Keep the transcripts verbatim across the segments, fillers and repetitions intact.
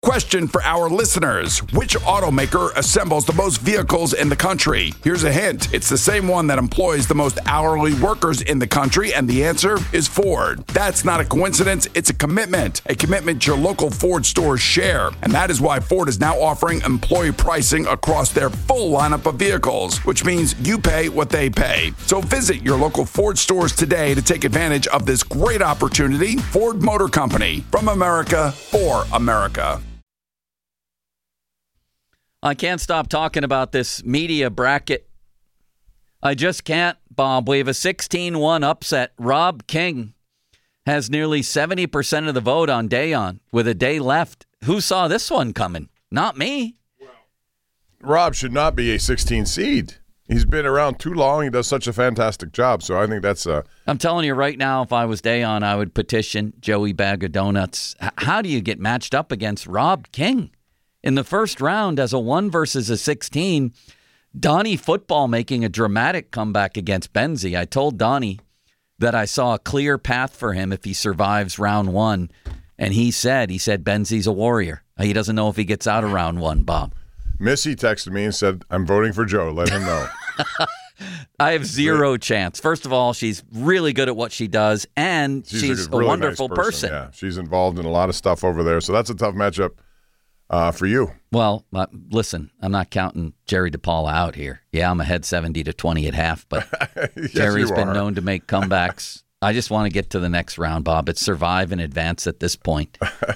Question for our listeners. Which automaker assembles the most vehicles in the country? Here's a hint. It's the same one that employs the most hourly workers in the country, and the answer is Ford. That's not a coincidence. It's a commitment. A commitment your local Ford stores share. And that is why Ford is now offering employee pricing across their full lineup of vehicles, which means you pay what they pay. So visit your local Ford stores today to take advantage of this great opportunity. Ford Motor Company. From America, for America. I can't stop talking about this media bracket. I just can't, Bob. We have a sixteen one upset. Rob King has nearly seventy percent of the vote on Dayon with a day left. Who saw this one coming? Not me. Well, Rob should not be a sixteen seed. He's been around too long. He does such a fantastic job. So I think that's a... I'm telling you right now, if I was Dayon, I would petition Joey Bag of Donuts. H- how do you get matched up against Rob King? In the first round, as a one versus a sixteen, Donnie Football making a dramatic comeback against Benzie. I told Donnie that I saw a clear path for him if he survives round one. And he said, he said, Benzie's a warrior. He doesn't know if he gets out of round one, Bob. Missy texted me and said, I'm voting for Joe. Let him know. I have zero chance. First of all, she's really good at what she does, and she's, she's a, a really wonderful nice person. person. Yeah, she's involved in a lot of stuff over there. So that's a tough matchup. Uh, for you. Well, uh, listen, I'm not counting Jerry DePaula out here. Yeah, I'm ahead seventy to twenty at half, but yes, Jerry's been are. known to make comebacks. I just want to get to the next round, Bob. It's survive and advance at this point.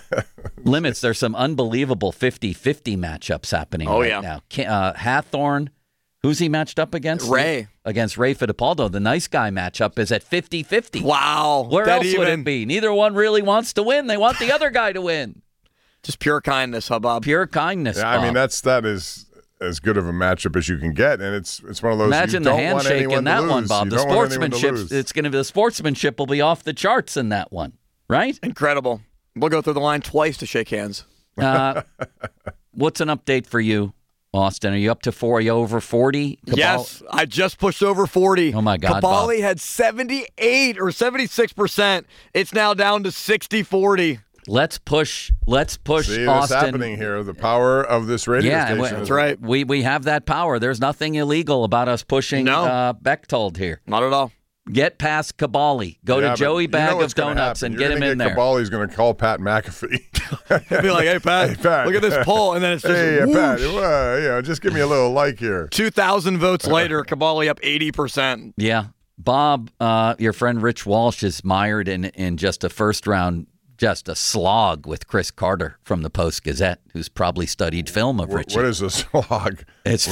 Limits, there's some unbelievable fifty-fifty matchups happening oh, right yeah. now. Uh, Hathorn, who's he matched up against? Ray. Against Ray Fittipaldo. The nice guy matchup is at fifty-fifty. Wow. Where else even... would it be? Neither one really wants to win. They want the other guy to win. Just pure kindness, huh, Bob? Pure kindness, Yeah, Bob. I mean, that's that is as good of a matchup as you can get, and it's it's one of those. Imagine you the don't want handshake in that to one, lose. Bob. You The don't want anyone to sportsmanship, lose. it's going to be the sportsmanship will be off the charts in that one, right? Incredible. We'll go through the line twice to shake hands. Uh, what's an update for you, Austin? Are you up to four? Are you over forty? Cabal- yes, I just pushed over forty. Oh, my God, Cabali Bob. had seventy-eight or seventy-six percent. It's now down to sixty forty. Let's push. Let's push See, Austin. what's happening here? The power of this radio Yeah, station. we- That's is- right. We we have that power. There's nothing illegal about us pushing No. uh, Bechtold here. Not at all. Get past Cabali. Go Yeah, to but Joey you know Bag what's of gonna Donuts happen. and You're get him gonna in get there. Cabali's going to call Pat McAfee. He'll be like, hey, Pat, Hey, Pat. look at this poll. And then it's just hey, whoosh. Pat, well, you know, just give me a little like here. two thousand votes later, Cabali up eighty percent. Yeah. Bob, uh, your friend Rich Walsh is mired in, in just a first round, just a slog with Chris Carter from the Post-Gazette, who's probably studied film of What, Richie. what is a slog? It's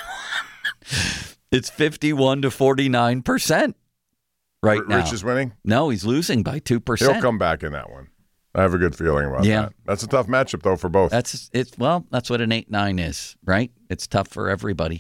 fifty-one. It's fifty-one to forty-nine percent right R- now. Rich is winning? No, he's losing by two percent. He'll come back in that one. I have a good feeling about Yeah. that. That's a tough matchup, though, for both. That's it's well, that's what an eight nine is, right? It's tough for everybody.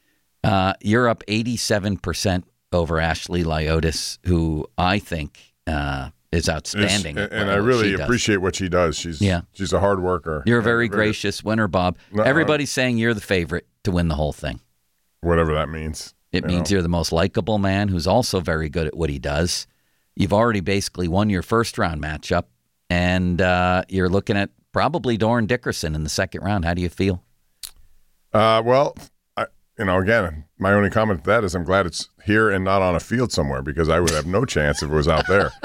Uh, you're up eighty-seven percent over Ashley Lyotis, who I think uh, is outstanding. It's- at and what I really she does. appreciate what she does. She's Yeah. she's a hard worker. You're a very Uh, gracious winner, Bob. No, Everybody's saying you're the favorite to win the whole thing. Whatever that means. It you means know. you're the most likable man who's also very good at what he does. You've already basically won your first round matchup, and uh, you're looking at probably Doran Dickerson in the second round. How do you feel? Uh, well, I, you know, again, my only comment to that is I'm glad it's here and not on a field somewhere because I would have no chance if it was out there.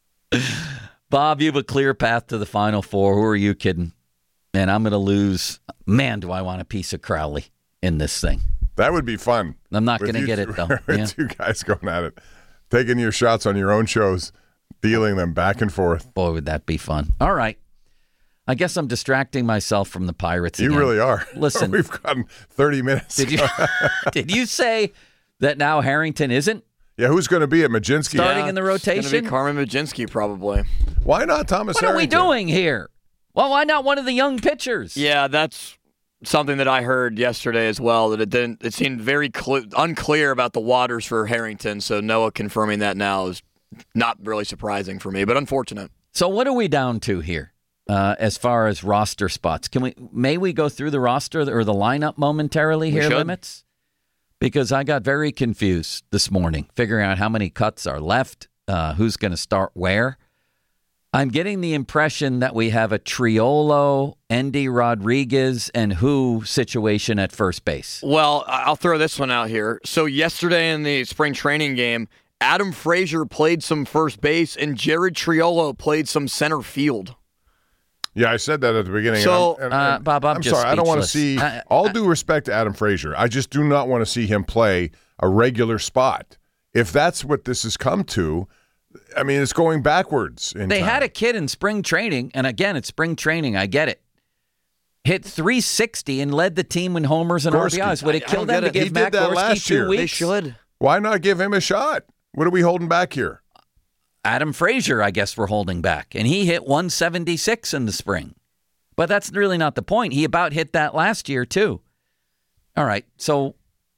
Bob, you have a clear path to the Final Four. Who are you kidding? And I'm going to lose. Man, do I want a piece of Crowley in this thing. That would be fun. I'm not With going to you get two- it, though. with Yeah. two guys going at it, taking your shots on your own shows, dealing them back and forth. Boy, would that be fun. All right. I guess I'm distracting myself from the Pirates You again. really are. Listen. We've gotten thirty minutes. Did you, did you say that now Harrington isn't Yeah, who's going to be at Majinski? starting in the It's going to rotation? be Carmen Majinski, probably. Why not Thomas What are we Harrington? doing here? Well, why not one of the young pitchers? Yeah, that's something that I heard yesterday as well, that it didn't. It seemed very cl- unclear about the waters for Harrington, so Noah confirming that now is not really surprising for me, but unfortunate. So what are we down to here uh, as far as roster spots? Can we may we go through the roster or the lineup momentarily here, should. Limits? Because I got very confused this morning, figuring out how many cuts are left, uh, who's going to start where. I'm getting the impression that we have a Triolo, Endy Rodriguez, and who situation at first base. Well, I'll throw this one out here. So yesterday in the spring training game, Adam Frazier played some first base, and Jared Triolo played some center field. Yeah, I said that at the beginning. So, and I'm, and, uh, Bob, I'm I'm just sorry. I don't want to speechless. see. I- all due respect to Adam Frazier, I just do not want to see him play a regular spot. If that's what this has come to, I mean, it's going backwards. In They time. had a kid in spring training, and again, it's spring training. I get it. Hit three sixty and led the team in homers and Gorski. R B Is. Would it I- I kill don't them get to it. give He Matt did that Gorski last two year. weeks? They should. Why not give him a shot? What are we holding back here? Adam Frazier, I guess we're holding back, and he hit one seventy-six in the spring. But that's really not the point. He about hit that last year, too. All right, so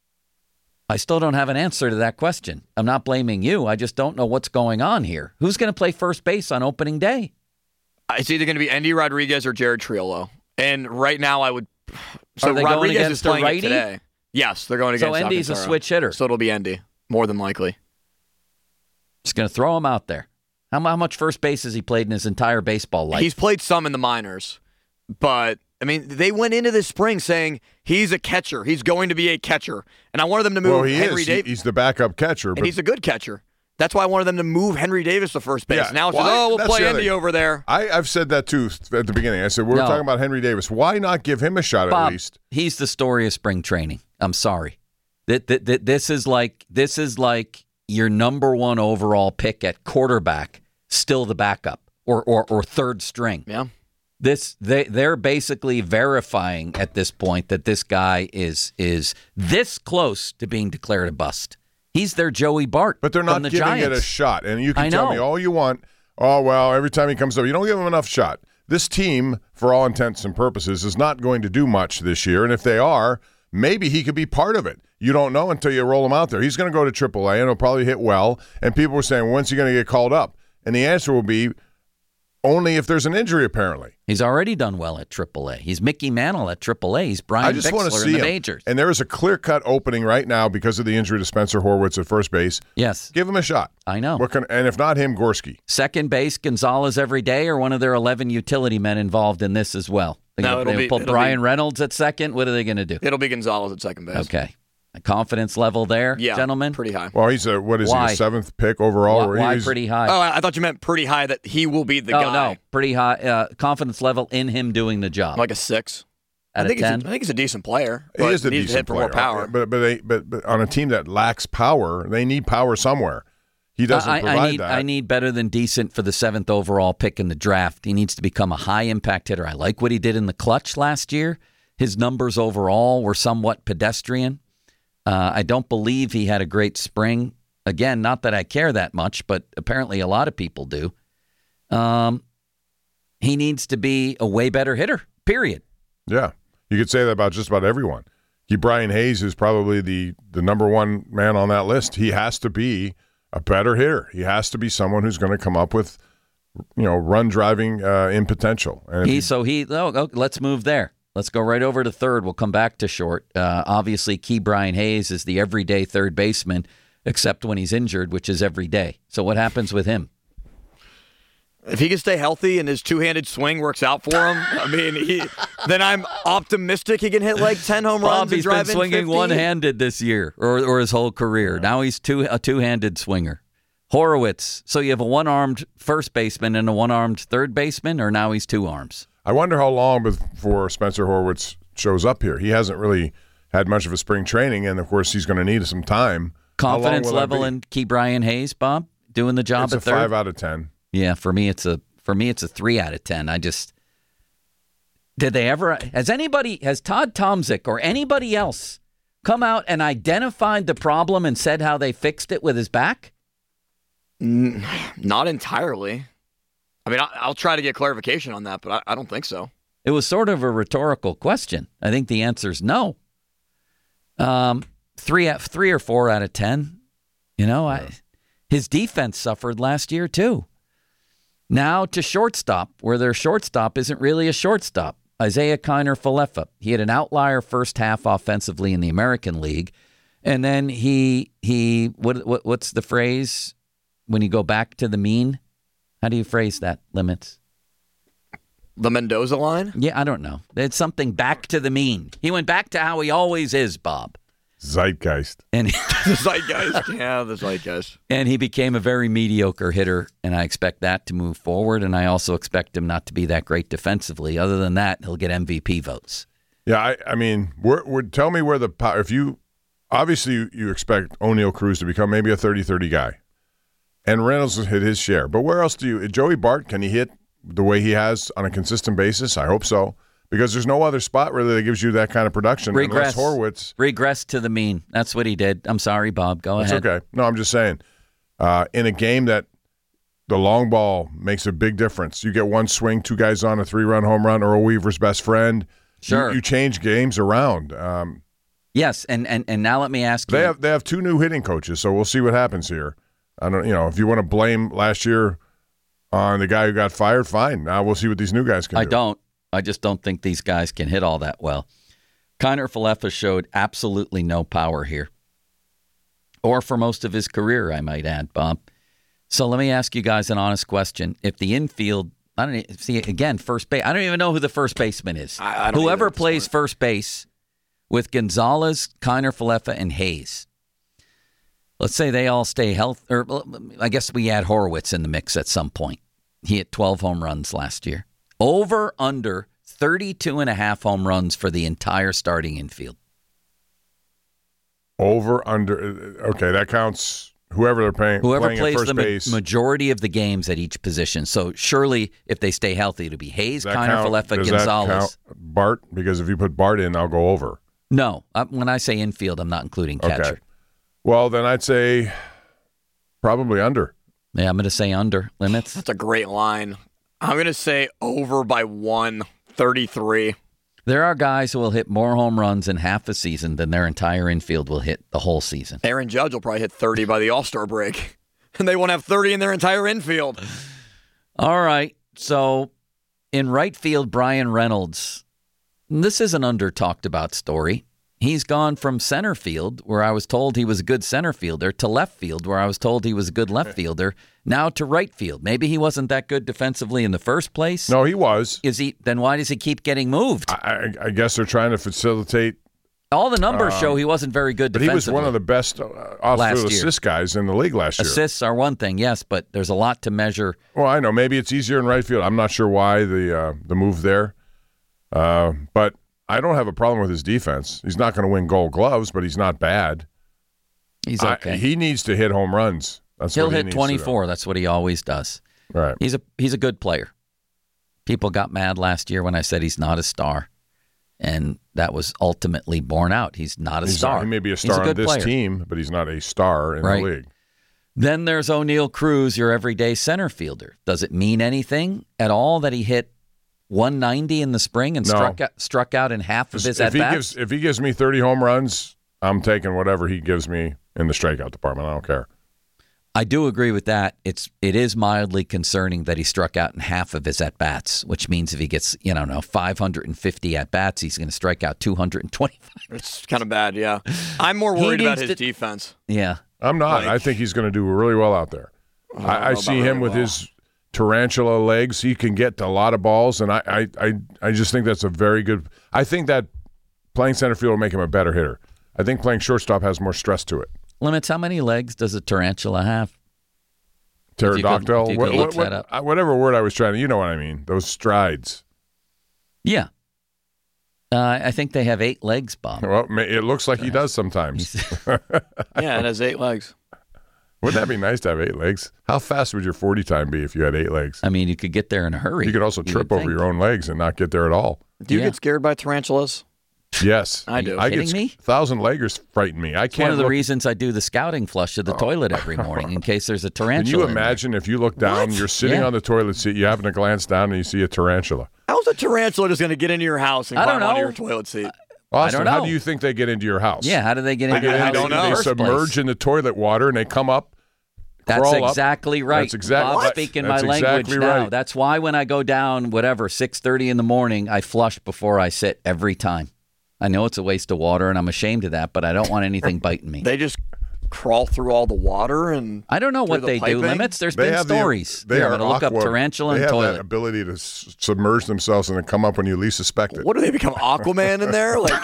I still don't have an answer to that question. I'm not blaming you. I just don't know what's going on here. Who's going to play first base on opening day? It's either going to be Endy Rodriguez or Jared Triolo. And right now, I would. So Are they going Rodriguez against is a playing it righty? today. Yes, they're going So against Endy's a Alcantara. switch hitter. So it'll be Endy, more than likely. Just going to throw him out there. How, how much first base has he played in his entire baseball life? He's played some in the minors, but I mean, they went into this spring saying he's a catcher. He's going to be a catcher, and I wanted them to move Well, he Henry is. He- Davis, he's the backup catcher. and But he's a good catcher. That's why I wanted them to move Henry Davis to first base. Yeah, Now it's why? just, oh, we'll That's play the other- Endy over there. I, I've said that too at the beginning. I said we're No. talking about Henry Davis. Why not give him a shot Bob, at least? he's the story of spring training. I'm sorry. That, that, that this is like this is like your number one overall pick at quarterback, still the backup or or, or third string. Yeah. This they they're basically verifying at this point that this guy is is this close to being declared a bust. He's their Joey Bart, But they're from not the giving Giants. it a shot. And you can I tell know. me all you want. Oh, well, every time he comes up, you don't give him enough shot. This team, for all intents and purposes, is not going to do much this year. And if they are, maybe he could be part of it. You don't know until you roll him out there. He's going to go to triple A, and he'll probably hit well. And people were saying, well, when's he going to get called up? And the answer will be only if there's an injury, apparently. He's already done well at triple A. He's Mickey Mantle at triple A. He's Brian I just want to Bixler see in the him. majors. And there is a clear-cut opening right now because of the injury to Spencer Horwitz at first base. Yes, Give him a shot. I know. What can, and if not him, Gorski. Second base, Gonzalez every day, or one of their eleven utility men involved in this as well. They're No, gonna, it'll they be- put it'll Brian be- Reynolds at second. What are they going to do? It'll be Gonzalez at second base. Okay, a confidence level there, Yeah, gentlemen. pretty high. Well, he's a, what is Why? he, a seventh pick overall? Why, Or he why was- pretty high? Oh, I I thought you meant pretty high that he will be the oh guy. no, pretty high uh, confidence level in him doing the job. Like a six. Out I think of he's a- ten? I think he's a decent player. He but is a needs decent to hit for player. more power. But but, they, but but on a team that lacks power, they need power somewhere. He doesn't I, provide I need that. I need better than decent for the seventh overall pick in the draft. He needs to become a high impact hitter. I like what he did in the clutch last year. His numbers overall were somewhat pedestrian. Uh, I don't believe he had a great spring. Again, not that I care that much, but apparently a lot of people do. Um, he needs to be a way better hitter, period. Yeah, you could say that about just about everyone. He, Brian Hayes is probably the the number one man on that list. He has to be a better hitter. He has to be someone who's going to come up with, you know, run driving uh, in potential. And if He he- so he oh, oh, let's move there. Let's go right over to third. We'll come back to short. Uh, obviously, Key Brian Hayes is the everyday third baseman, except when he's injured, which is every day. So what happens with him? If he can stay healthy and his two-handed swing works out for him, I mean, he, then I'm optimistic he can hit like ten home runs Bob, and he's been drive in swinging fifty. one-handed this year, or or his whole career. Now he's two a two-handed swinger. Horowitz. So you have a one-armed first baseman and a one-armed third baseman, or now he's two arms. I wonder how long before Spencer Horwitz shows up here. He hasn't really had much of a spring training, and of course he's going to need some time. How long Confidence will that level be? in Key Brian Hayes, Bob, doing the job It's a at third. five out of ten. Yeah, for me it's a for me it's a three out of ten. I just did they ever has anybody has Todd Tomzik or anybody else come out and identified the problem and said how they fixed it with his back? Not entirely. I mean, I, I'll try to get clarification on that, but I, I don't think so. It was sort of a rhetorical question. I think the answer is no. Um, three at three or four out of ten. You know, I his defense suffered last year too. Now to shortstop, where their shortstop isn't really a shortstop. Isaiah Kiner Falefa. He had an outlier first half offensively in the American League, and then he he what, what what's the phrase when you go back to the mean? How do you phrase that, Limits? The Mendoza line? Yeah, I don't know. It's something back to the mean. He went back to how he always is, Bob. Zeitgeist. And The zeitgeist. Yeah, the zeitgeist. and he became a very mediocre hitter, and I expect that to move forward, and I also expect him not to be that great defensively. Other than that, he'll get M V P votes. Yeah, I, I mean, where, where, tell me where the power, if you, obviously you, you expect O'Neal Cruz to become maybe a thirty-thirty guy, and Reynolds has hit his share. But where else do you, Joey Bart, can he hit the way he has on a consistent basis? I hope so. Because there's no other spot really that gives you that kind of production. Regress. Unless Horwitz. Regress to the mean. That's what he did. I'm sorry, Bob. Go It's ahead. okay. No, I'm just saying. Uh, in a game that the long ball makes a big difference. You get one swing, two guys on, a three-run home run, Earl Weaver's best friend. Sure. You, you change games around. Um, Yes, and, and, and now let me ask you. they have they have two new hitting coaches, so we'll see what happens here. I don't, you know, if you want to blame last year on the guy who got fired, fine. Now we'll see what these new guys can I do. don't. I just don't think these guys can hit all that well. Kiner Falefa showed absolutely no power here. Or for most of his career, I might add, Bob. So let me ask you guys an honest question. If the infield, I don't e- see, again, first base, I don't even know who the first baseman is. I, I don't Whoever either at this plays point. first base with Gonzalez, Kiner Falefa, and Hayes. Let's say they all stay healthy. Or well, I guess we add Horwitz in the mix at some point. He hit twelve home runs last year. Over, under, thirty-two and a half home runs for the entire starting infield. Over, under. Okay, that counts whoever they're paying. Whoever playing plays at first the ma- base. majority of the games at each position. So surely, if they stay healthy, it'll be Hayes, Does that Kiner count- Falefa, does that Gonzalez. count Bart? Because if you put Bart in, I'll go over. No, uh, when I say infield, I'm not including catcher. Okay. Well, then I'd say probably under. Yeah, I'm going to say under limits. That's a great line. I'm going to say over by one, thirty-three. There are guys who will hit more home runs in half a season than their entire infield will hit the whole season. Aaron Judge will probably hit thirty by the All-Star break. And they won't have thirty in their entire infield. All right. So in right field, Brian Reynolds. This is an under talked about story. He's gone from center field, where I was told he was a good center fielder, to left field, where I was told he was a good left fielder, now to right field. Maybe he wasn't that good defensively in the first place. No, he was. Is he? Then why does he keep getting moved? I, I, I guess they're trying to facilitate. All the numbers show he wasn't very good But he defensively. was one of the best uh, off-field Last year. assist guys in the league last year. Assists are one thing, yes, but there's a lot to measure. Well, I know. Maybe it's easier in right field. I'm not sure why the uh, the move there. Uh, but I don't have a problem with his defense. He's not going to win Gold Gloves, but he's not bad. He's I- okay. he needs to hit home runs. That's He'll what he hit needs to do. twenty-four. That's what he always does. Right. He's a he's a good player. People got mad last year when I said he's not a star, and that was ultimately borne out. He's not a He's star. not- he may be a He's star on good this player. team, but he's not a star in Right. the league. Then there's O'Neal Cruz, your everyday center fielder. Does it mean anything at all that he hit one ninety in the spring and No. struck out, struck out in half of his if at he bats? gives if he gives me thirty home runs, I'm taking whatever he gives me in the strikeout department. I don't care. I do agree with that. It's it is mildly concerning that he struck out in half of his at bats, which means if he gets you know no five hundred fifty at bats, he's going to strike out two hundred twenty-five. It's kind of bad, yeah. I'm more He worried about needs his to- defense. Yeah, I'm not. Like- I think he's going to do really well out there. don't I, I know see about him really with well. his tarantula legs. He can get to a lot of balls, and I, I, I, I just think that's a very good. I think that playing center field will make him a better hitter. I think playing shortstop has more stress to it. Limits. How many legs does a tarantula have? If you could- Pterodactyl, if you what- could look what- what- that up. uh, whatever word I was trying to, you know what I mean. Those strides. Yeah, uh, I think they have eight legs, Bob. Well, ma- it looks like he does sometimes. Yeah, it has eight legs. Wouldn't that be nice to have eight legs? How fast would your forty time be if you had eight legs? I mean, you could get there in a hurry. You could also would trip over think. your own legs and not get there at all. Do you Yeah. get scared by tarantulas? Yes, I do. I Kidding get me? thousand leggers frighten me. I It's can't. one of the look- reasons I do the scouting flush of the toilet every morning in case there's a Can tarantula. you in there. imagine if you look down, you're sitting Yeah. on the toilet seat, you happen to glance down and you see a tarantula? How's a tarantula just going to get into your house and I don't climb onto know. your toilet seat? Austin, don't how know. do you think they get into your house? Yeah, how do they get into They, your get house in, in they, the they first submerge place? in the toilet water and they come up. That's crawl up. exactly right. That's exactly Bob What? speaking That's my language exactly now. right. That's why when I go down, whatever, six thirty in the morning, I flush before I sit every time. I know it's a waste of water, and I'm ashamed of that, but I don't want anything biting me. They just crawl through all the water and I don't know what the they piping? do, Limits. There's They been have the- stories. they Here, are I'm going to look up aqua- tarantula They and have toilet. that ability to s- submerge themselves and then come up when you least suspect it. What do they become, Aquaman in there? Like,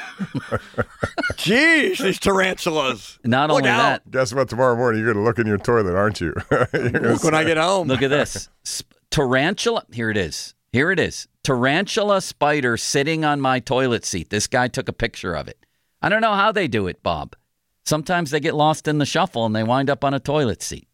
geez, these tarantulas. Not Look only out. that, Guess what? Tomorrow morning you're going to look in your toilet, aren't you? You're gonna Look when I get home. look at this. Sp- tarantula. Here it is. Here it is. Tarantula spider sitting on my toilet seat. This guy took a picture of it. I don't know how they do it, Bob. Sometimes they get lost in the shuffle and they wind up on a toilet seat.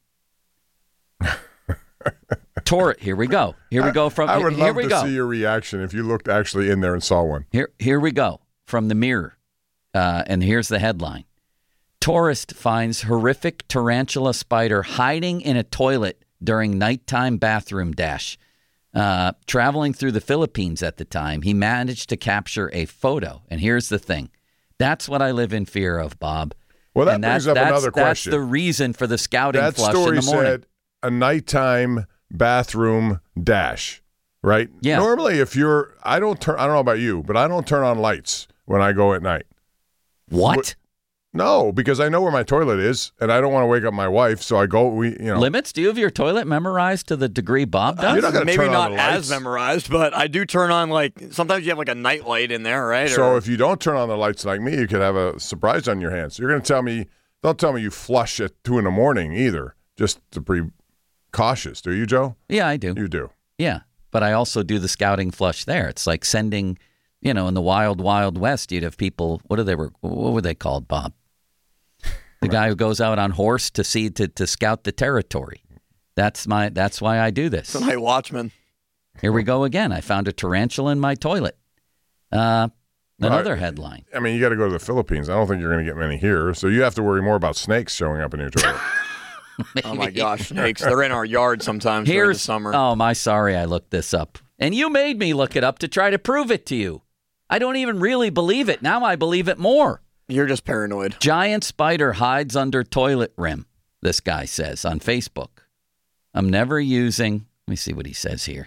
Tor- here we go. Here we go from I would here love we to go. see your reaction if you looked actually in there and saw one. Here here we go from the Mirror. Uh, and here's the headline. Tourist finds horrific tarantula spider hiding in a toilet during nighttime bathroom dash. Uh, traveling through the Philippines at the time, he managed to capture a photo. And here's the thing. That's what I live in fear of, Bob. Well, that and brings that's, up that's, another question. That's the reason for the scouting That flush story in the morning. said a nighttime bathroom dash, right? Yeah. Normally, if you're, I don't turn. I don't know about you, but I don't turn on lights when I go at night. What? No, because I know where my toilet is, and I don't want to wake up my wife. So I go. We, you know, Limits? Do you have your toilet memorized to the degree Bob does? You're not gonna Maybe turn on not the as lights. memorized, but I do turn on, like, sometimes you have like a night light in there, right? So Or- if you don't turn on the lights like me, you could have a surprise on your hands. You're going to tell me, don't tell me you flush at two in the morning either. Just to be cautious, do you, Joe? Yeah, I do. You do. Yeah, but I also do the scouting flush there. It's like sending, you know, in the wild, wild west, you'd have people. What are they were? What were they called, Bob? The guy who goes out on horse to see to, to scout the territory. That's my. That's why I do this. It's a night watchman. Here we go again. I found a tarantula in my toilet. Uh, another Right. headline. I mean, you got to go to the Philippines. I don't think you're going to get many here. So you have to worry more about snakes showing up in your toilet. Oh my gosh, snakes. They're in our yard sometimes during the Here's summer. oh my sorry, I looked this up, and you made me look it up to try to prove it to you. I don't even really believe it. Now I believe it more. You're just paranoid. Giant spider hides under toilet rim, this guy says on Facebook. I'm never using, let me see what he says here.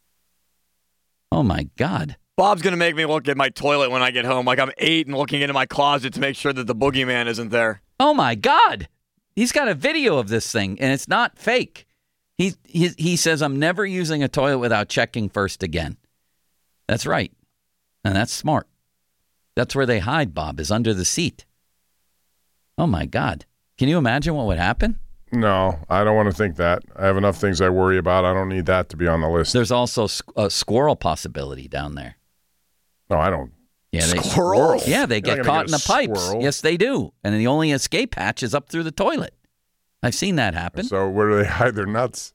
Oh my God. Bob's going to make me look at my toilet when I get home like I'm eight and looking into my closet to make sure that the boogeyman isn't there. Oh my God. He's got a video of this thing and it's not fake. He, he, he says, I'm never using a toilet without checking first again. That's right. And that's smart. That's where they hide, Bob, is under the seat. Oh, my God. Can you imagine what would happen? No, I don't want to think that. I have enough things I worry about. I don't need that to be on the list. There's also squ- a squirrel possibility down there. No, I don't. Yeah, they, Squirrels? yeah, they You're get not caught gonna in get the a pipes. squirrel. Yes, they do. And the only escape hatch is up through the toilet. I've seen that happen. So where do they hide their nuts?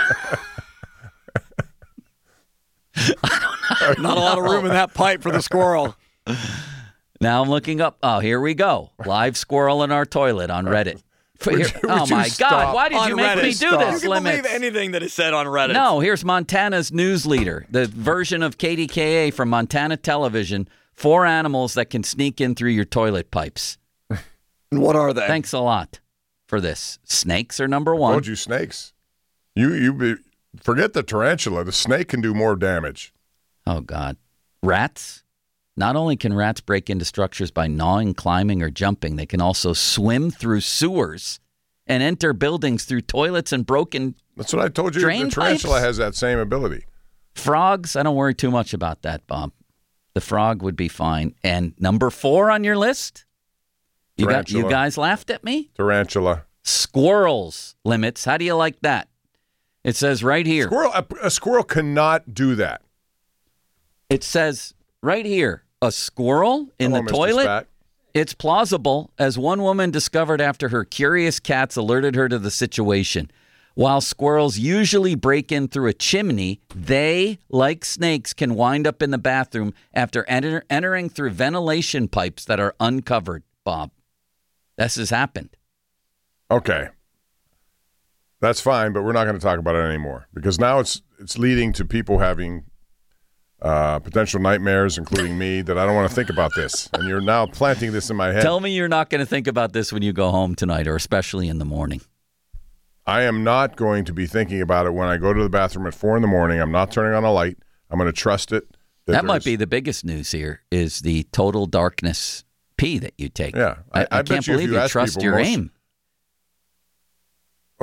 Not a lot of room in that pipe for the squirrel. Now I'm looking up. Oh, here we go. Live squirrel in our toilet on Reddit. For Would here- you- oh, would you my God. stop? Why did On you make Reddit, me do stop. this, You can Limits? believe anything that is said on Reddit. No, here's Montana's news leader, the version of K D K A from Montana Television. Four animals that can sneak in through your toilet pipes. What are they? Thanks a lot for this. Snakes are number I one. told you snakes. You you be, forget the tarantula. The snake can do more damage. Oh, God. Rats. Not only can rats break into structures by gnawing, climbing, or jumping, they can also swim through sewers and enter buildings through toilets and broken That's what I told you. Drain the tarantula pipes? has that same ability. frogs. I don't worry too much about that, Bob. The frog would be fine. And number four on your list? You, got, you Tarantula. guys laughed at me? Tarantula. Squirrels. Limits. How do you like that? It says right here. Squirrel. A, a squirrel cannot do that. It says right here. A squirrel in Come the on, Mister toilet? Spat. It's plausible, as one woman discovered after her curious cats alerted her to the situation. While squirrels usually break in through a chimney, they, like snakes, can wind up in the bathroom after enter- entering through ventilation pipes that are uncovered, Bob. This has happened. Okay. That's fine, but we're not going to talk about it anymore because now it's it's leading to people having uh, potential nightmares, including me, that I don't want to think about this. And you're now planting this in my head. Tell me you're not going to think about this when you go home tonight, or especially in the morning. I am not going to be thinking about it when I go to the bathroom at four in the morning. I'm not turning on a light. I'm going to trust it. That, That, might there's- be the biggest news here, is the total darkness pee that you take. Yeah, I, I- I I bet can't you if believe you you ask trust people, your most- aim.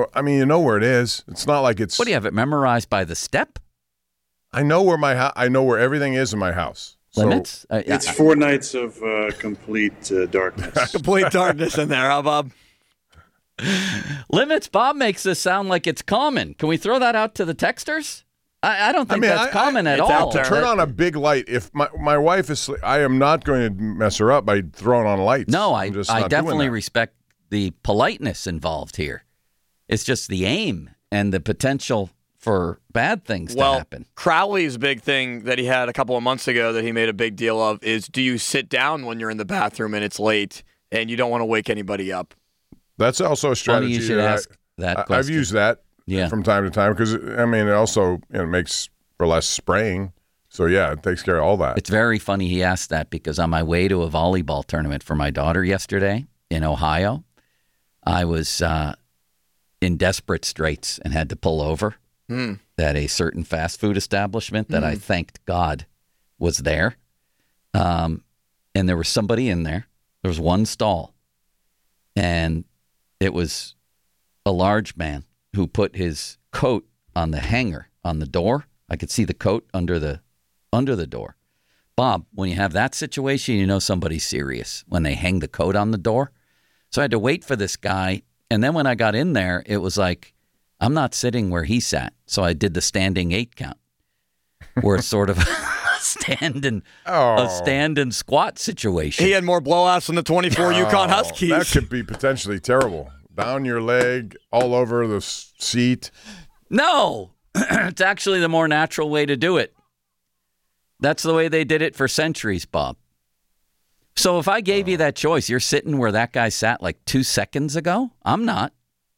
I mean, you know where it is. It's not like it's. What do you have it memorized by the step? I know where my ho- I know where everything is in my house. So, Limits? Uh, It's I- four nights of uh, complete uh, darkness. Complete darkness in there, huh, Bob? Limits. Bob makes this sound like it's common. Can we throw that out to the texters? I, I don't think I mean, that's I- common I- at it's all. out there. Turn on a big light. If my my wife is, asleep, I am not going to mess her up by throwing on lights. No, I I'm just I not doing definitely that. respect the politeness involved here. It's just the aim and the potential for bad things Well, to happen. Crowley's big thing that he had a couple of months ago that he made a big deal of is, do you sit down when you're in the bathroom and it's late and you don't want to wake anybody up? That's also a Funny strategy. you should that I- ask that I, question. I've used that Yeah. from time to time because I mean it also you know, makes for less spraying. So yeah, it takes care of all that. It's very funny he asked that because on my way to a volleyball tournament for my daughter yesterday in Ohio, I was uh, in desperate straits and had to pull over Hmm. at a certain fast food establishment that I thanked God was there. Um, and there was somebody in there. There was one stall. And it was a large man who put his coat on the hanger on the door. I could see the coat under the under the door. Bob, when you have that situation, you know somebody's serious when they hang the coat on the door. So I had to wait for this guy. And then when I got in there, it was like, I'm not sitting where he sat. So I did the standing eight count, where it's sort of a stand and, Oh. a stand and squat situation. He had more blowouts than the twenty-four Yukon Oh, Huskies. that could be potentially terrible. Down your leg, all over the s- seat. No, it's actually the more natural way to do it. That's the way they did it for centuries, Bob. So if I gave you that choice, you're sitting where that guy sat like two seconds ago? I'm not.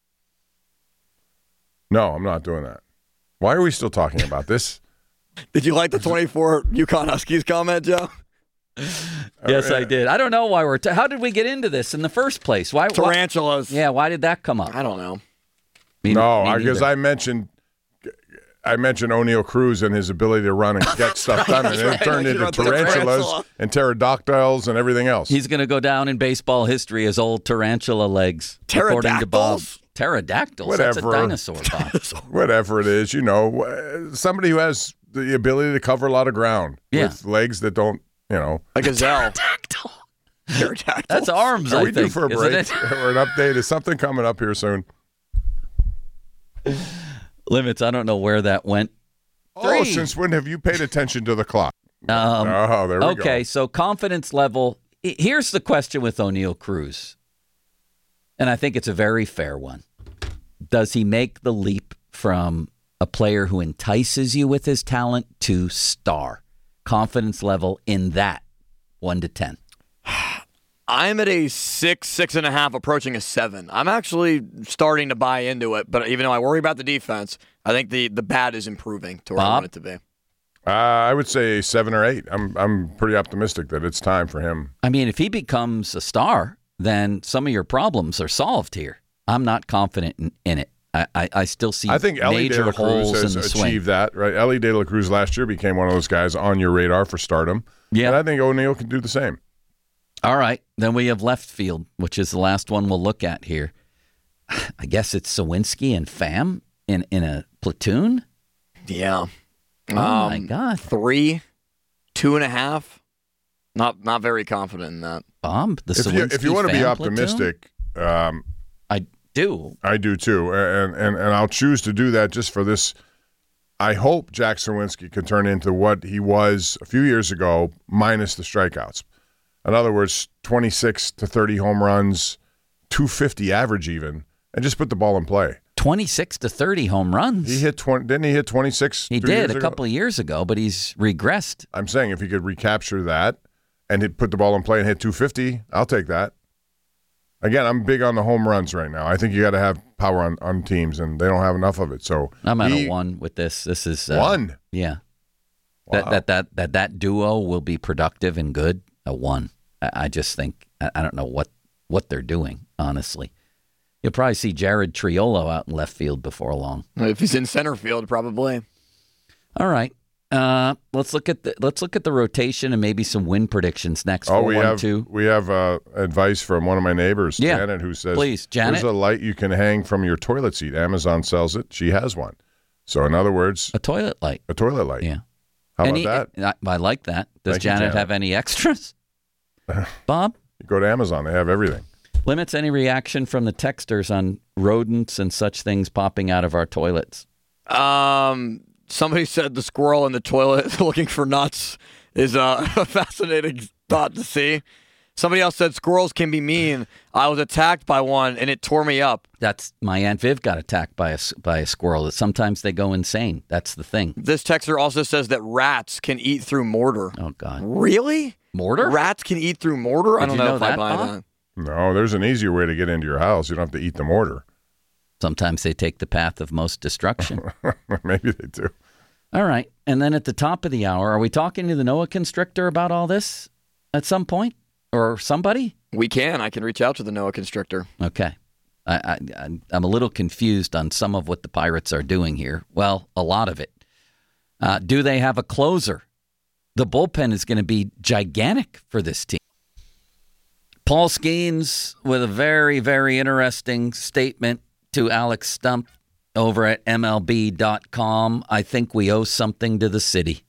No, I'm not doing that. Why are we still talking about this? Did you like the twenty-four Yukon Huskies comment, Joe? Yes, I did. I don't know why we're. T- How did we get into this in the first place? Why? why Tarantulas. yeah, why did that come up? I don't know. Me- No, me because neither. I mentioned I mentioned O'Neill Cruz and his ability to run and get stuff done, and it right. turned I into forgot the tarantulas tarantula. and pterodactyls and everything else. He's going to go down in baseball history as old tarantula legs, according to Bob. Pterodactyls? Pterodactyls. That's a Whatever. dinosaur, Bob. Whatever it is, you know, uh, somebody who has the ability to cover a lot of ground Yeah. with legs that don't, you know. A gazelle. Pterodactyl. Pterodactyl. That's arms, Are I we due think. for a isn't break it? or an update? Is something coming up here soon? Limits. I don't know where that went. Oh, Three. since when have you paid attention to the clock? Um, oh, there we go. okay, so confidence level. I- Here's the question with O'Neill Cruz, and I think it's a very fair one. Does he make the leap from a player who entices you with his talent to star? Confidence level in that, one to ten. I'm at a six, six and a half, approaching a seven. I'm actually starting to buy into it, but even though I worry about the defense, I think the, the bad is improving to where I Bob? want it to be. Uh, I would say seven or eight. I'm I'm pretty optimistic that it's time for him. I mean, if he becomes a star, then some of your problems are solved here. I'm not confident in, in it. I, I, I still see I think Ellie De major La Cruz holes has in the swing. achieved that, right? Ellie De La Cruz last year became one of those guys on your radar for stardom. Yeah. And I think O'Neill can do the same. All right. Then we have left field, which is the last one we'll look at here. I guess it's Sawinski and Pham in, in a platoon. Yeah. Oh, my Um, God. Three, two and a half. Not not very confident in that. Bob, the If you, if you want to be Sawinski-Pham platoon? optimistic, um, I do. I do too. And, and, and I'll choose to do that just for this. I hope Jack Sawinski can turn into what he was a few years ago, minus the strikeouts. In other words, twenty-six to thirty home runs, two fifty average even, and just put the ball in play. twenty-six to thirty home runs. He hit twenty. Didn't he hit twenty-six? He two did years a ago? couple of years ago, but he's regressed. I'm saying if he could recapture that and hit, put the ball in play and hit two fifty, I'll take that. Again, I'm big on the home runs right now. I think you got to have power on, on teams, and they don't have enough of it. So I'm at he- a one with this. This is uh, One? Yeah. Wow. That, that that that that duo will be productive and good. A one. I, I just think I, I don't know what what they're doing. Honestly, you'll probably see Jared Triolo out in left field before long. If he's in center field, probably. All right. Uh, let's look at the let's look at the rotation and maybe some win predictions next. Oh, Four, we one, have two. we have uh, advice from one of my neighbors, Yeah. Janet, who says, Please, Janet. "There's a light you can hang from your toilet seat. Amazon sells it. She has one. So, in other words, A toilet light. a toilet light. Yeah. How Any- about that? I, I like that. Does Thank you, Janet, Janet. have any extras? Bob? You go to Amazon; they have everything. Limits any reaction from the texters on rodents and such things popping out of our toilets. Um, somebody said the squirrel in the toilet looking for nuts is uh, a fascinating thought to see. Somebody else said squirrels can be mean. I was attacked by one and it tore me up. That's my Aunt Viv got attacked by a, s- by a squirrel. Sometimes they go insane. That's the thing. This texter also says that rats can eat through mortar. Oh, God. Really? Mortar? Rats can eat through mortar? I Did don't you know, know if that, I buy Bob? that. No, there's an easier way to get into your house. You don't have to eat the mortar. Sometimes they take the path of most destruction. Maybe they do. All right. And then at the top of the hour, are we talking to the Noah Constrictor about all this at some point? Or somebody? We can. I can reach out to the Noah Constrictor. Okay. I, I, I'm- I'm a little confused on some of what the Pirates are doing here. Well, a lot of it. Uh, do they have a closer? The bullpen is going to be gigantic for this team. Paul Skeens with a very, very interesting statement to Alex Stump over at M L B dot com. I think we owe something to the city.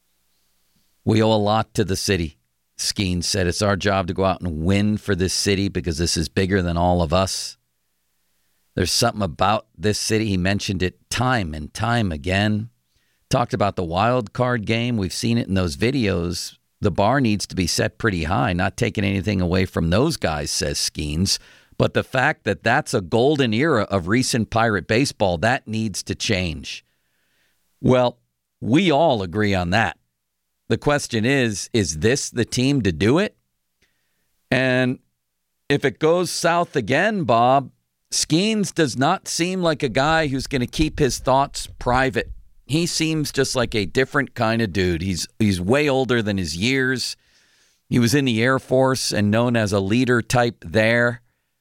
We owe a lot to the city. Skeens said it's our job to go out and win for this city because this is bigger than all of us. There's something about this city. He mentioned it time and time again. Talked about the wild card game. We've seen it in those videos. The bar needs to be set pretty high, not taking anything away from those guys, says Skeens. But the fact that that's a golden era of recent Pirate baseball, that needs to change. Well, we all agree on that. The question is, is this the team to do it? And if it goes south again, Bob, Skeens does not seem like a guy who's going to keep his thoughts private. He seems just like a different kind of dude. He's he's way older than his years. He was in the Air Force and known as a leader type there.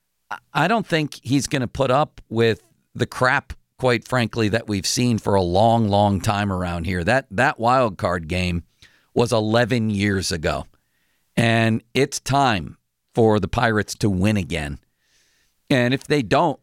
I don't think he's going to put up with the crap, quite frankly, that we've seen for a long, long time around here. That that wild card game was eleven years ago. And it's time for the Pirates to win again. And if they don't,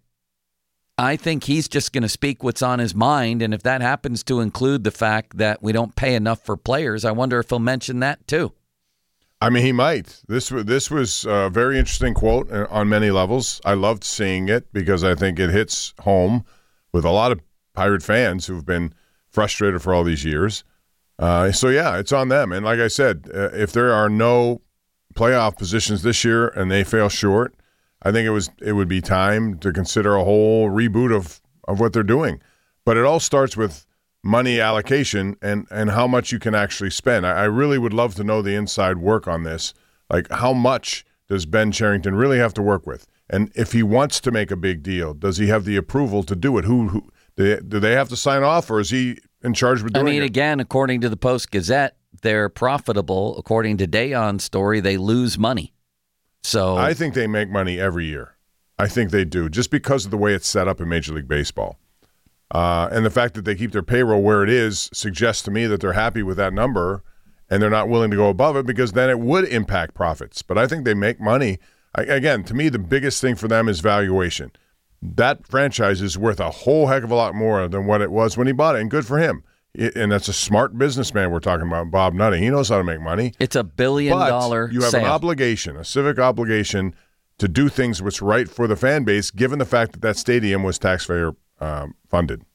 I think he's just going to speak what's on his mind. And if that happens to include the fact that we don't pay enough for players, I wonder if he'll mention that too. I mean, he might. This was this was a very interesting quote on many levels. I loved seeing it because I think it hits home with a lot of Pirate fans who've been frustrated for all these years. Uh, so, yeah, it's on them. And like I said, uh, if there are no playoff positions this year and they fail short, I think it was it would be time to consider a whole reboot of, of what they're doing. But it all starts with money allocation and, and how much you can actually spend. I, I really would love to know the inside work on this. Like, how much does Ben Cherington really have to work with? And if he wants to make a big deal, does he have the approval to do it? Who, who do, they, do they have to sign off, or is he in charge of doing I mean, it? again, according to the Post-Gazette, they're profitable. According to Dayon's story, they lose money. So I think they make money every year. I think they do, just because of the way it's set up in Major League Baseball. Uh, and the fact that they keep their payroll where it is suggests to me that they're happy with that number and they're not willing to go above it, because then it would impact profits. But I think they make money. I, again, to me, the biggest thing for them is valuation. That franchise is worth a whole heck of a lot more than what it was when he bought it, and good for him. It, and that's a smart businessman we're talking about, Bob Nutting. He knows how to make money. it's a billion But dollar you have sale. an obligation, a civic obligation, to do things what's right for the fan base, given the fact that that stadium was taxpayer um, funded.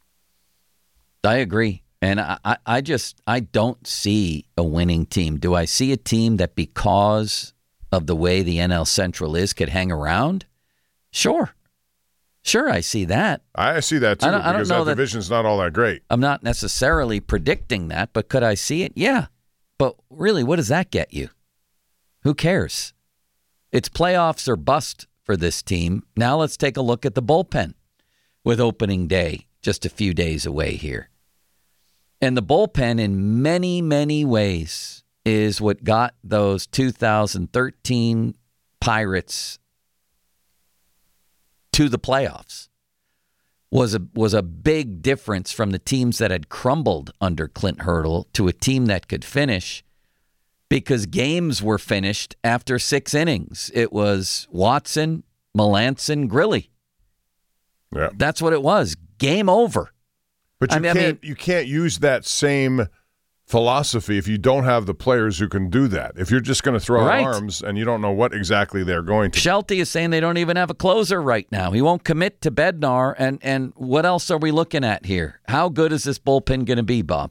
I agree. And I, I, I just, I don't see a winning team. Do I see a team that, because of the way the N L Central is, could hang around? Sure. Sure, I see that. I see that, too, I don't- I don't because know that that- division's not all that great. I'm not necessarily predicting that, but could I see it? Yeah. But really, what does that get you? Who cares? It's playoffs or bust for this team. Now let's take a look at the bullpen with opening day just a few days away here. And the bullpen, in many, many ways, is what got those two thousand thirteen Pirates to the playoffs. was a was a big difference from the teams that had crumbled under Clint Hurdle to a team that could finish, because games were finished after six innings. It was Watson, Melanson, Grilly. Yeah. That's what it was. Game over. But you I mean- I can't mean- you can't use that same philosophy if you don't have the players who can do that. If you're just going to throw Right. out arms and you don't know what exactly they're going to. Shelty is saying they don't even have a closer right now. He won't commit to Bednar. And, and what else are we looking at here? How good is this bullpen going to be, Bob?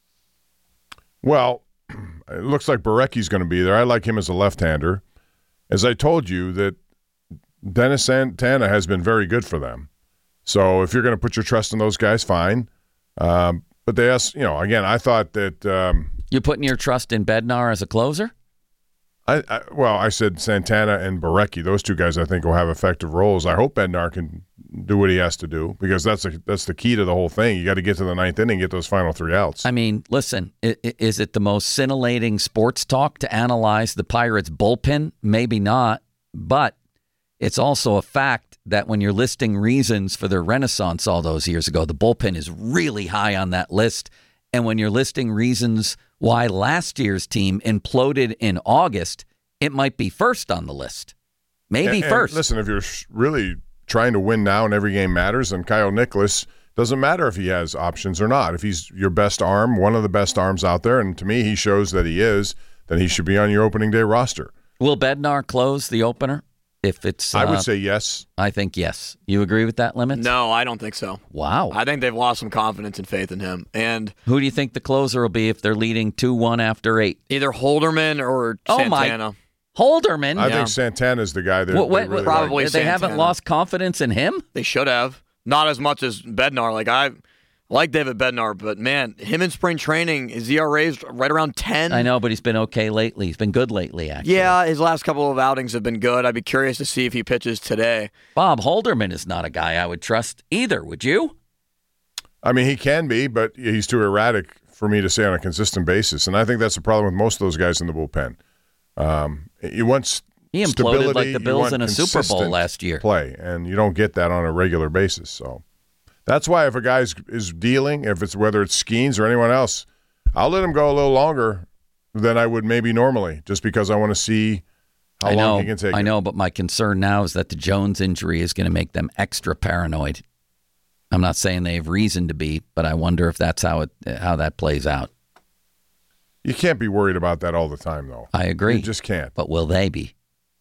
Well, it looks like Barecki's going to be there. I like him as a left-hander. As I told you, that Dennis Santana has been very good for them. So if you're going to put your trust in those guys, fine. Um, but they asked, you know, again, I thought that um, You putting your trust in Bednar as a closer? I, I well, I said Santana and Barecki. Those two guys, I think, will have effective roles. I hope Bednar can do what he has to do, because that's a, that's the key to the whole thing. You got to get to the ninth inning, get those final three outs. I mean, listen, i- i- is it the most scintillating sports talk to analyze the Pirates' bullpen? Maybe not, but it's also a fact that when you're listing reasons for their renaissance all those years ago, the bullpen is really high on that list. And when you're listing reasons why last year's team imploded in August, it might be first on the list. Maybe And- and first. listen, if you're sh- really trying to win now and every game matters, then Kyle Nicholas, doesn't matter if he has options or not. If he's your best arm, one of the best arms out there, and to me he shows that he is, then he should be on your opening day roster. Will Bednar close the opener? If it's, I would uh, say yes. I think yes. You agree with that, Limits? No, I don't think so. Wow. I think they've lost some confidence and faith in him. And Who do you think the closer will be if they're leading two one after eight? either Holderman or Oh, my- Santana. Holderman? I Yeah. think Santana's the guy that What- what- they really probably like. They haven't Santana. lost confidence in him? They should have. Not as much as Bednar. Like I like David Bednar, but man, him in spring training, his E R A's right around ten. I know, but he's been okay lately. He's been good lately, actually. Yeah, his last couple of outings have been good. I'd be curious to see if he pitches today. Bob Holderman is not a guy I would trust either, would you? I mean, he can be, but he's too erratic for me to say on a consistent basis. And I think that's the problem with most of those guys in the bullpen. Um, you want s- He imploded stability, like the you Bills want in a Super Bowl consistent last year. play, and you don't get that on a regular basis. So that's why if a guy is dealing, if it's whether it's Skeens or anyone else, I'll let him go a little longer than I would maybe normally, just because I want to see how I long know, he can take I it. know, but my concern now is that the Jones injury is going to make them extra paranoid. I'm not saying they have reason to be, but I wonder if that's how it how that plays out. You can't be worried about that all the time, though. I agree. You just can't. But will they be?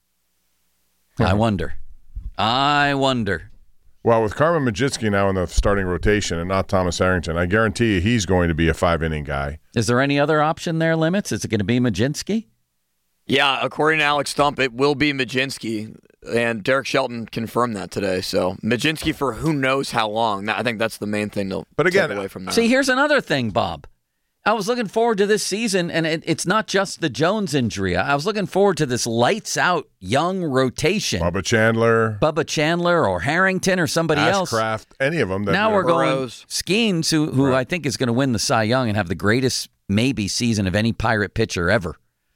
I wonder. I wonder. Well, with Carmen Majitsky now in the starting rotation and not Thomas Harrington, I guarantee you he's going to be a five-inning guy. Is there any other option there, Limits? Is it going to be Majinski? Yeah, according to Alex Stump, it will be Majinski, and Derek Shelton confirmed that today. So Majinski for who knows how long. I think that's the main thing to But again, take away from that. See, here's another thing, Bob. I was looking forward to this season, and it, it's not just the Jones injury. I was looking forward to this lights-out young rotation. Bubba Chandler, Bubba Chandler or Harrington or somebody else. Ashcraft, any of them. That Now we're going Burrows. Skeens, who, who Right. I think is going to win the Cy Young and have the greatest maybe season of any Pirate pitcher ever.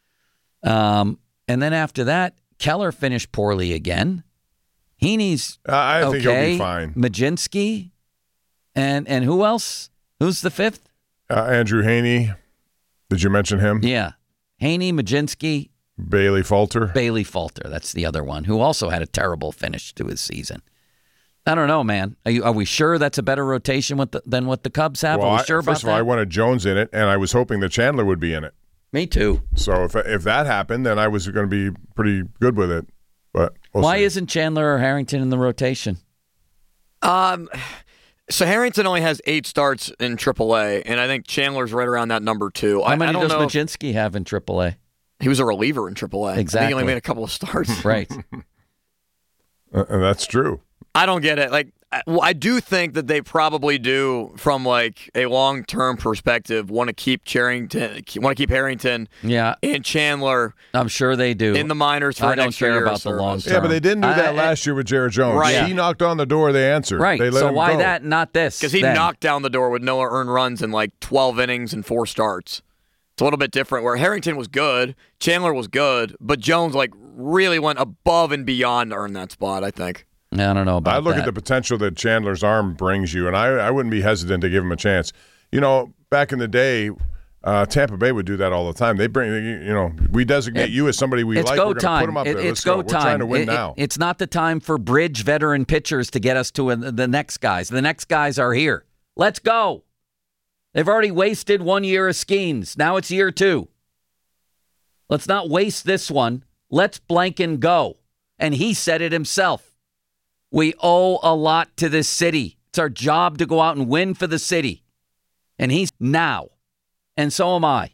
Um, and then after that, Keller finished poorly again. Heaney's Uh, I think he'll okay. be fine. Majinski, and and who else? Who's the fifth? Uh, Andrew Haney, did you mention him? Yeah, Haney, Majinski, Bailey Falter. Bailey Falter. That's the other one who also had a terrible finish to his season. I don't know, man. Are, you, are we sure that's a better rotation with the, than what the Cubs have? well, are we I- sure about first of all, that? I wanted Jones in it, and I was hoping that Chandler would be in it. Me too. So if if that happened, then I was going to be pretty good with it. But we'll Why see. isn't Chandler or Harrington in the rotation? Um, so Harrington only has eight starts in triple A, and I think Chandler's right around that number two. How I, many I don't does know if- Majinski have in triple A? He was a reliever in triple A. I think he Exactly. only made a couple of starts. Right. Uh, uh, that's true. I don't get it. Like, I, well, I do think that they probably do, from like a long-term perspective, want to keep Charrington, want to keep Harrington Yeah, and Chandler I'm sure they do. in the minors for I an don't extra care year of about the long service. Yeah, but they didn't do I- that I- last year with Jared Jones. Right. He knocked on the door. They answered. Right. They let So him why go. that, not this? Because he then? knocked down the door with no earned runs in like twelve innings and four starts. It's a little bit different. Where Harrington was good, Chandler was good, but Jones like really went above and beyond to earn that spot, I think. I don't know about I look that. at the potential that Chandler's arm brings you, and I, I wouldn't be hesitant to give him a chance. You know, back in the day, uh, Tampa Bay would do that all the time. They bring, you know, we designate it, you as somebody we it's like. Go We're going to put him up it, there. It's Let's go, go. time. We're trying to win it, now. It, it's not the time for bridge veteran pitchers to get us to a, the next guys. The next guys are here. Let's go. They've already wasted one year of Skeens. Now it's year two. Let's not waste this one. Let's blank and go. And he said it himself. We owe a lot to this city. It's our job to go out and win for the city. And he's now. And so am I.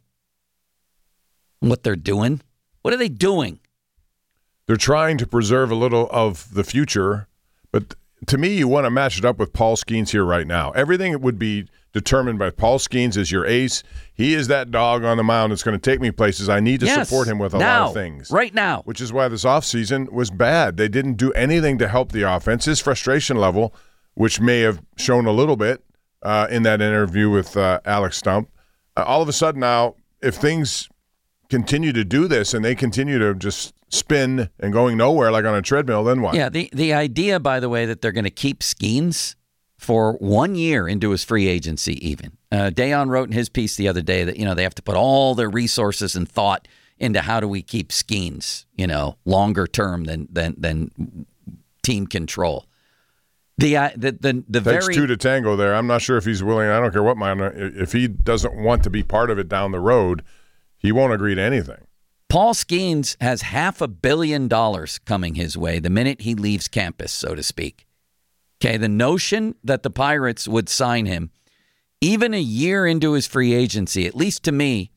What they're doing? What are they doing? They're trying to preserve a little of the future, but to me, you want to match it up with Paul Skeens here right now. Everything would be determined by Paul Skeens as your ace. He is that dog on the mound that's going to take me places. I need to yes, support him with a now, lot of things. Right now. Which is why this offseason was bad. They didn't do anything to help the offense. His frustration level, which may have shown a little bit uh, in that interview with uh, Alex Stump, uh, all of a sudden now, if things continue to do this and they continue to just spin and going nowhere like on a treadmill, then what? Yeah, the, the idea, by the way, that they're going to keep Skeens for one year into his free agency even. Uh, Dayon wrote in his piece the other day that, you know, they have to put all their resources and thought into how do we keep Skeens, you know, longer term than than than team control. The uh, the the, the Takes very two to tango there. I'm not sure if he's willing. I don't care what mine. If he doesn't want to be part of it down the road, he won't agree to anything. Paul Skeens has half a billion dollars coming his way the minute he leaves campus, so to speak. Okay, the notion that the Pirates would sign him even a year into his free agency, at least to me,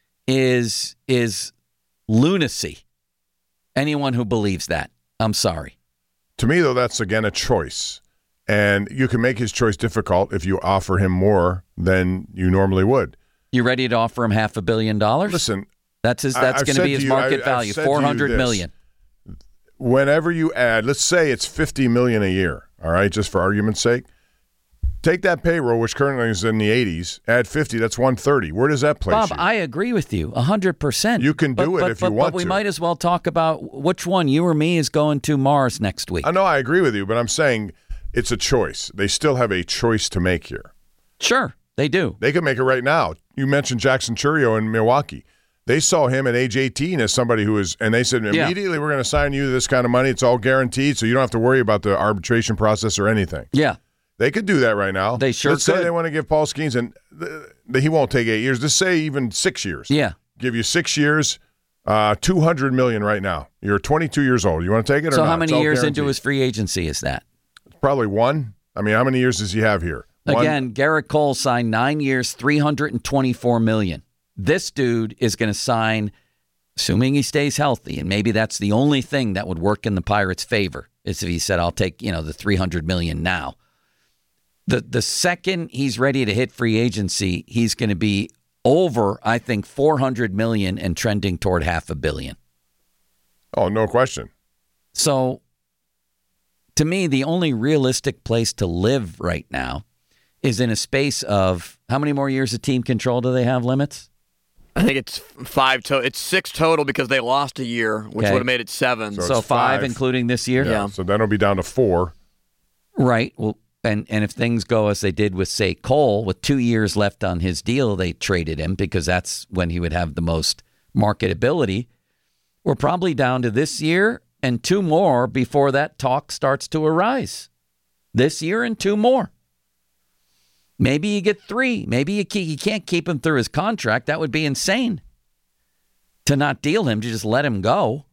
is is lunacy. Anyone who believes that, I'm sorry. To me, though, that's, again, a choice. And you can make his choice difficult if you offer him more than you normally would. You ready to offer him half a billion dollars? Listen, that's his. That's going to be his market I, value, four hundred million. Whenever you add, let's say it's fifty million a year. All right, just for argument's sake, take that payroll, which currently is in the eighties, add fifty. That's one thirty. Where does that place Bob, you? I agree with you a hundred percent. You can do but, it but, if but, you want But we to. might as well talk about which one, you or me, is going to Mars next week. I know I agree with you, but I'm saying it's a choice. They still have a choice to make here. Sure, they do. They can make it right now. You mentioned Jackson Chourio in Milwaukee. They saw him at age eighteen as somebody who was, and they said immediately, yeah. we're going to sign you this kind of money. It's all guaranteed, so you don't have to worry about the arbitration process or anything. Yeah. They could do that right now. They sure Let's could. say they want to give Paul Skeens, and th- th- he won't take eight years. Let's say even six years. Yeah. Give you six years, uh, two hundred million dollars right now. You're twenty-two years old. You want to take it or so not? So how many It's all years guaranteed. into his free agency is that? Probably one. I mean, how many years does he have here? One? Again, Garrett Cole signed nine years, three hundred twenty-four million dollars. This dude is going to sign, assuming he stays healthy, and maybe that's the only thing that would work in the Pirates' favor, is if he said, I'll take, you know, the three hundred million dollars now. The the second he's ready to hit free agency, he's going to be over, I think, four hundred million dollars and trending toward half a billion. Oh, no question. So, to me, the only realistic place to live right now is in a space of, how many more years of team control do they have limits? I think it's five. To- it's six total because they lost a year, which Okay. would have made it seven. So So, it's five, five. including this year? Yeah. Yeah. So then it'll be down to four. Right. Well, and, and if things go as they did with, say, Cole, with two years left on his deal, they traded him because that's when he would have the most marketability. We're probably down to this year and two more before that talk starts to arise. This year and two more. Maybe you get three. Maybe you, keep, you can't keep him through his contract. That would be insane to not deal him, to just let him go.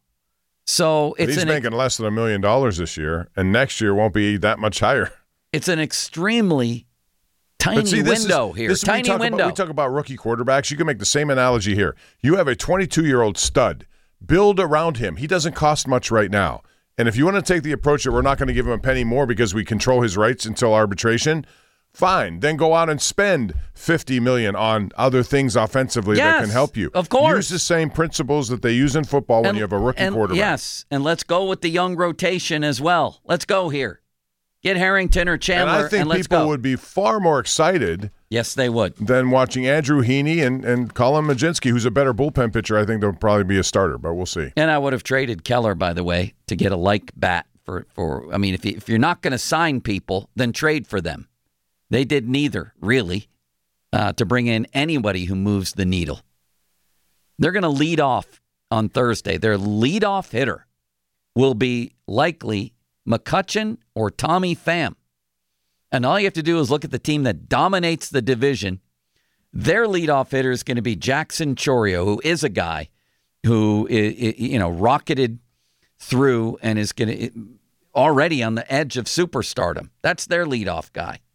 So But it's he's an making less than a million dollars this year, and next year won't be that much higher. it's an extremely tiny But see, this window is, here. This is when we Tiny talk window. About, we talk about rookie quarterbacks. You can make the same analogy here. You have a twenty-two-year-old stud. Build around him. He doesn't cost much right now. And if you want to take the approach that we're not going to give him a penny more because we control his rights until arbitration, fine. Then go out and spend fifty million dollars on other things offensively that Yes, can help you. of course. Use the same principles that they use in football when And- you have a rookie and- quarterback. Yes, and let's go with the young rotation as well. Let's go here. Get Harrington or And Chandler, I think let's people go. would be far more excited Yes, they would. than watching Andrew Heaney and, and Colin Majinski, who's a better bullpen pitcher. I think they'll probably be a starter, but we'll see. And I would have traded Keller, by the way, to get a like bat for, for I mean, if, you, if you're not going to sign people, then trade for them. They did neither, really, uh, to bring in anybody who moves the needle. They're going to lead off on Thursday. Their leadoff hitter will be likely McCutchen or Tommy Pham. And all you have to do is look at the team that dominates the division. Their leadoff hitter is going to be Jackson Chourio, who is a guy who, you know, rocketed through and is going to already on the edge of superstardom. That's their leadoff guy.